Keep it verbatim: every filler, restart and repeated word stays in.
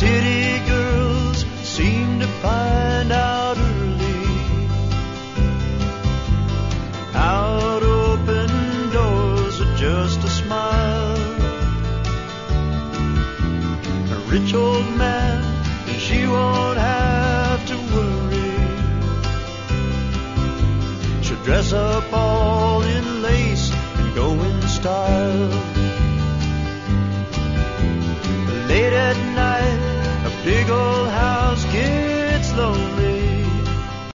City girls seem to find out early how to open doors with just a smile. A rich old man, and she won't